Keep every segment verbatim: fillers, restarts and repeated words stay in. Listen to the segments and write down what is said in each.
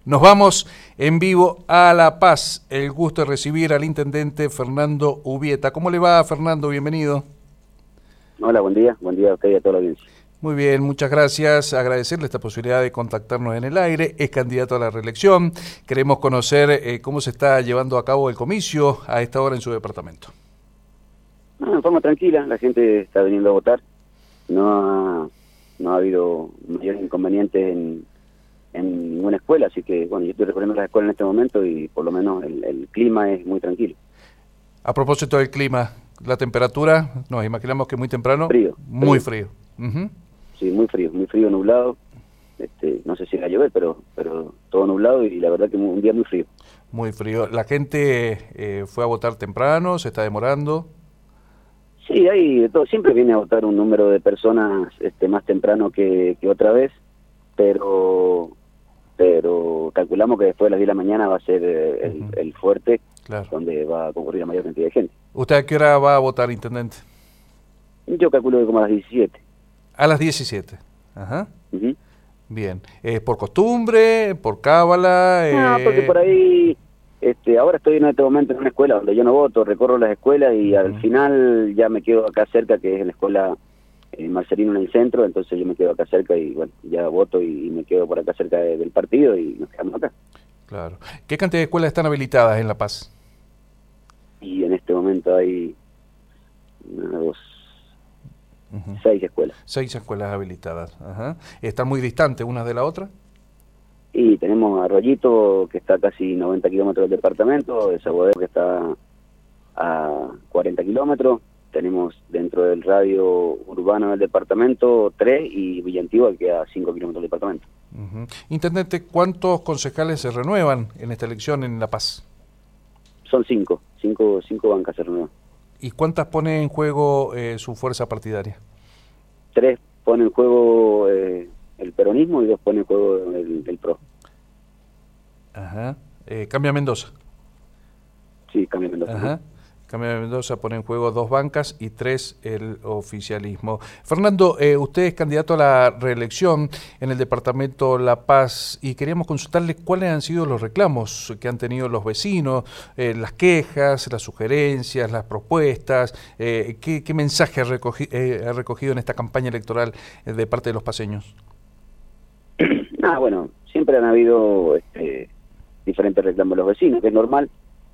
Nos vamos en vivo a La Paz. El gusto de recibir al intendente Fernando Ubieta. ¿Cómo le va, Fernando? Bienvenido. Hola, buen día. Buen día a usted y a toda la audiencia. Muy bien, muchas gracias. Agradecerle esta posibilidad de contactarnos en el aire. Es candidato a la reelección. Queremos conocer eh, cómo se está llevando a cabo el comicio a esta hora en su departamento. No, en forma tranquila, la gente está viniendo a votar. No ha, no ha habido mayores inconvenientes en, en ninguna escuela, así que bueno, yo estoy recorriendo las escuelas en este momento y por lo menos el, el clima es muy tranquilo. A propósito del clima, la temperatura, nos imaginamos que muy temprano. Frío. Muy frío. frío. Uh-huh. Sí, muy frío, muy frío, nublado. Este, no sé si va a llover, pero pero todo nublado y la verdad que un día muy frío. Muy frío. ¿La gente eh, fue a votar temprano? ¿Se está demorando? Sí, hay de todo. Siempre viene a votar un número de personas este, más temprano que, que otra vez, pero pero calculamos que después de las diez de la mañana va a ser eh, el, uh-huh. el fuerte, claro, donde va a concurrir la mayor cantidad de gente. ¿Usted a qué hora va a votar, intendente? Yo calculo que como a las diecisiete. A las diecisiete. Ajá. Uh-huh. Bien. ¿Es por costumbre, por cábala? Eh... No, porque por ahí, este, ahora estoy en este momento en una escuela donde yo no voto, recorro las escuelas y uh-huh. al final ya me quedo acá cerca, que es en la escuela eh, Marcelino en el centro, entonces yo me quedo acá cerca y bueno, ya voto y, y me quedo por acá cerca de, del partido y nos quedamos acá. Claro. ¿Qué cantidad de escuelas están habilitadas en La Paz? Y en este momento hay una, dos, uh-huh. seis escuelas. Seis escuelas habilitadas. Ajá. ¿Están muy distantes unas de la otra? Y tenemos Arroyito, que está a casi noventa kilómetros del departamento, de Saboadero, que está a cuarenta kilómetros, tenemos dentro del radio urbano del departamento tres y Villa Antigua, que queda a cinco kilómetros del departamento. Uh-huh. Intendente, ¿cuántos concejales se renuevan en esta elección en La Paz? Son cinco, cinco, cinco bancas se renuevan. ¿Y cuántas pone en juego eh, su fuerza partidaria? Tres pone en juego eh, el peronismo y dos pone en juego el, el PRO. Ajá. Eh, ¿Cambia Mendoza? Sí, Cambia Mendoza. Ajá. Cambia Mendoza pone en juego dos bancas y tres el oficialismo. Fernando, eh, usted es candidato a la reelección en el departamento La Paz y queríamos consultarle cuáles han sido los reclamos que han tenido los vecinos, eh, las quejas, las sugerencias, las propuestas, eh, qué, qué mensaje ha, recogi, eh, ha recogido en esta campaña electoral eh, de parte de los paceños. Ah, bueno, siempre han habido este, diferentes reclamos de los vecinos, que es normal.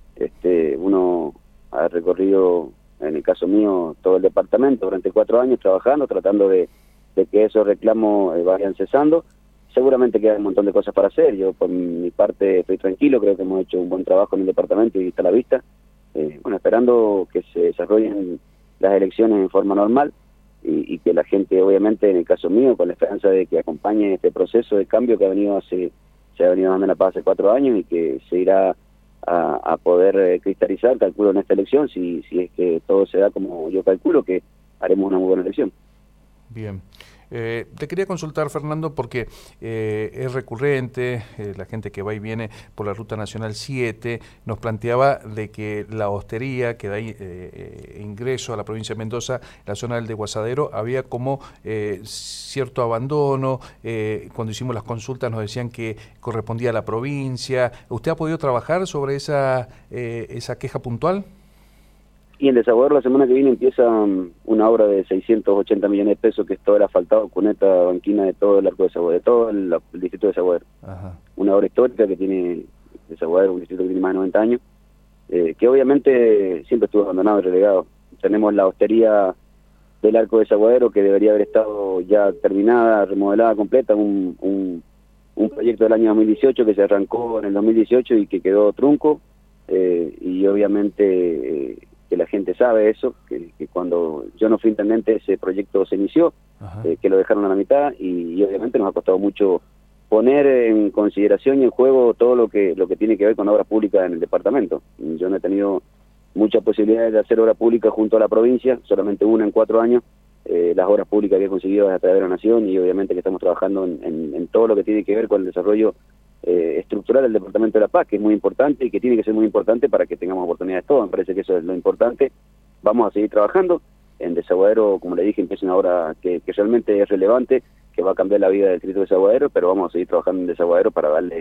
Este, uno ha recorrido, en el caso mío, todo el departamento durante cuatro años trabajando, tratando de, de que esos reclamos eh, vayan cesando. Seguramente queda un montón de cosas para hacer. Yo, por mi parte, estoy tranquilo, creo que hemos hecho un buen trabajo en el departamento y está a la vista. Eh, bueno, esperando que se desarrollen las elecciones en forma normal y, y que la gente, obviamente, en el caso mío, con la esperanza de que acompañe este proceso de cambio que ha venido hace, se ha venido dando en La Paz hace cuatro años y que se irá A, a poder eh, cristalizar, calculo, en esta elección, si, si es que todo se da como yo calculo, que haremos una muy buena elección. Bien. Eh, te quería consultar, Fernando, porque eh, es recurrente, eh, la gente que va y viene por la Ruta Nacional siete nos planteaba de que la hostería que da eh, ingreso a la provincia de Mendoza, la zona del Desguazadero, había como eh, cierto abandono. Eh, cuando hicimos las consultas nos decían que correspondía a la provincia. ¿Usted ha podido trabajar sobre esa, eh, esa queja puntual? Y en Desaguadero la semana que viene empieza um, una obra de seiscientos ochenta millones de pesos, que es todo el asfaltado, cuneta, banquina de todo el arco de Desaguadero, de todo el, el distrito de Desaguadero. Ajá. Una obra histórica que tiene Desaguadero, un distrito que tiene más de noventa años, eh, que obviamente siempre estuvo abandonado y relegado. Tenemos la hostería del arco de Desaguadero, que debería haber estado ya terminada, remodelada completa, un, un, un proyecto del año dos mil dieciocho que se arrancó en el dos mil dieciocho y que quedó trunco, eh, y obviamente... Eh, que la gente sabe eso, que, que cuando yo no fui intendente ese proyecto se inició, eh, que lo dejaron a la mitad y, y obviamente nos ha costado mucho poner en consideración y en juego todo lo que lo que tiene que ver con obras públicas en el departamento. Yo no he tenido muchas posibilidades de hacer obra pública junto a la provincia, solamente una en cuatro años, eh, las obras públicas que he conseguido a través de la Nación y obviamente que estamos trabajando en, en, en todo lo que tiene que ver con el desarrollo Eh, estructural del Departamento de La Paz, que es muy importante y que tiene que ser muy importante para que tengamos oportunidades todas. Me parece que eso es lo importante. Vamos a seguir trabajando. En Desaguadero, como le dije, empieza una obra que, que realmente es relevante, que va a cambiar la vida del distrito de Desaguadero, pero vamos a seguir trabajando en Desaguadero para darle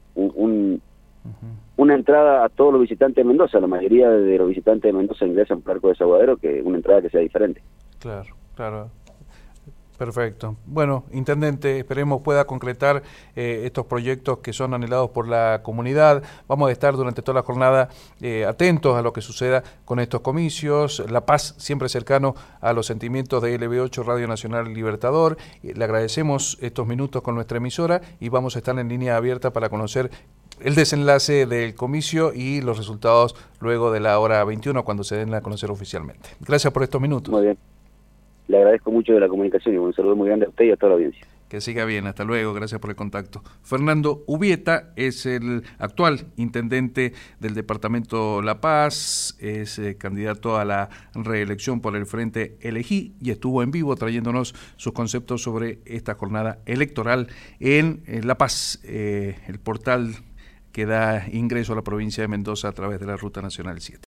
un, un uh-huh. una entrada a todos los visitantes de Mendoza. La mayoría de los visitantes de Mendoza ingresan por Arco Desaguadero, que una entrada que sea diferente. Claro, claro. Perfecto. Bueno, Intendente, esperemos pueda concretar eh, estos proyectos que son anhelados por la comunidad. Vamos a estar durante toda la jornada eh, atentos a lo que suceda con estos comicios. La Paz siempre cercano a los sentimientos de L B ocho Radio Nacional Libertador. Le agradecemos estos minutos con nuestra emisora y vamos a estar en línea abierta para conocer el desenlace del comicio y los resultados luego de la hora veintiuno cuando se den a conocer oficialmente. Gracias por estos minutos. Muy bien. Le agradezco mucho de la comunicación y un saludo muy grande a usted y a toda la audiencia. Que siga bien, hasta luego, gracias por el contacto. Fernando Ubieta es el actual intendente del departamento La Paz, es eh, candidato a la reelección por el Frente Elegí y estuvo en vivo trayéndonos sus conceptos sobre esta jornada electoral en, en La Paz, eh, el portal que da ingreso a la provincia de Mendoza a través de la Ruta Nacional siete.